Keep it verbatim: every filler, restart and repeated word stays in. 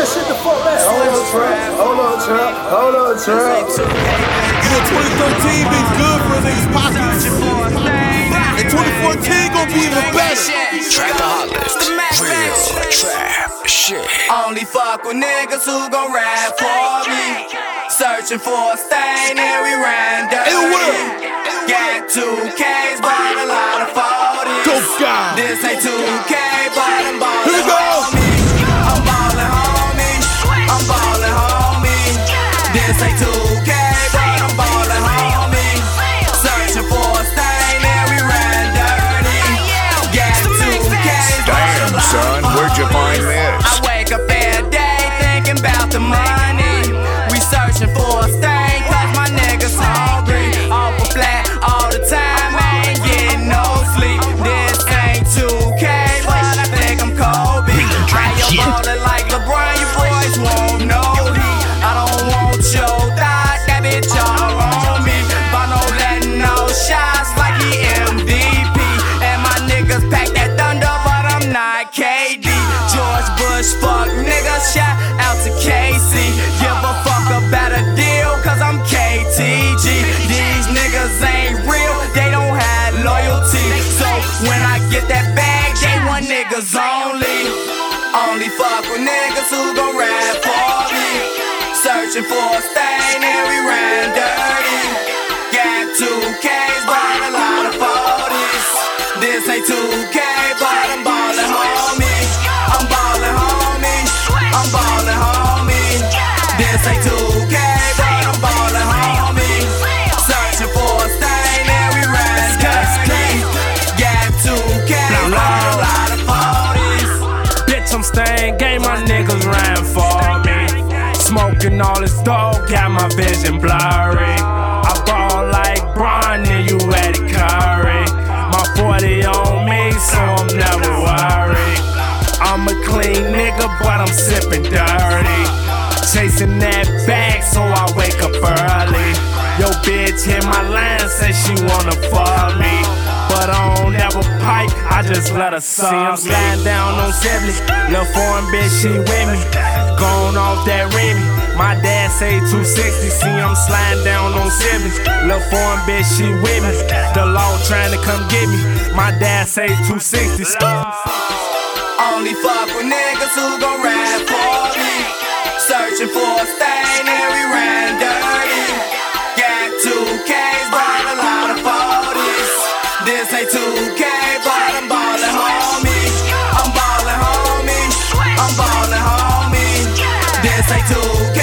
man, shit the fuck back. Hold on, trap. Hold on, trap. Hold on, trap. Yeah, twenty thirteen been good for niggas' pockets. And twenty fourteen gon' be even better. Track the hot list. Real trap shit. Only fuck with niggas who gon' rap for me. Searching for a stain, and we ran dirty. Got two K's, bought a lot of forties. Go God. This ain't two K, but I'm ballin'. Here we go. I'm ballin', homie. I'm ballin', homie. This ain't two K, but I'm ballin', homie. Searching for a stain, and we ran dirty. Got two K's, Damn, son, where'd you find this? I wake up every day thinking about the money. We searching for a stain, cause my niggas hungry. Off a flat all the time, I ain't getting no sleep. This ain't two K, but I think I'm Kobe. I am ballin' like LeBron, you boys won't know heat. I don't want your thought, that bitch all on me. But no letting no shots like he M V P. And my niggas pack that thunder, but I'm not K D. George Bush, fuck nigga, shout out to K C. Give a fuck about a deal, cause I'm K T G. These niggas ain't real, they don't have loyalty. So when I get that bag, they want niggas only. Only fuck with niggas who gon' rap for me. Searching for a stain, and we ran dirty. Got two K's, bought a lot of forties. This ain't two K, but I'm ballin', homie. I'm ballin', homie. I'm ballin', homie. This ain't two K, but I'm ballin', homie. Searching for a stain, and we ran dirty. Got two K's, bought a lot of forties. Bitch, I'm staying gay, my niggas ran for me. Smoking all this dope, got my vision blurry. I ball like Bron and you Eddie Curry. My forty on me, so I'm never worried. I'm a clean nigga, but I'm sipping dirty. Chasing that bag, so I wake up early. Yo, bitch hit my line, say she wanna fuck me. But I don't ever pipe, I just let her suck me. See, I'm sliding down on seventy. Lil' foreign bitch, she with me. Going off that Remy. My dad say two sixty. See, I'm sliding down on seventy. Lil' foreign bitch, she with me. The law trying to come get me. My dad say two sixty. Only fuck with niggas who gon' rap for me. Searching for a stain, and we ran dirty. Got two K's, bought a lot of forties. This ain't two K, but I'm ballin', homie. I'm ballin', homie. I'm ballin', homie. This ain't two K.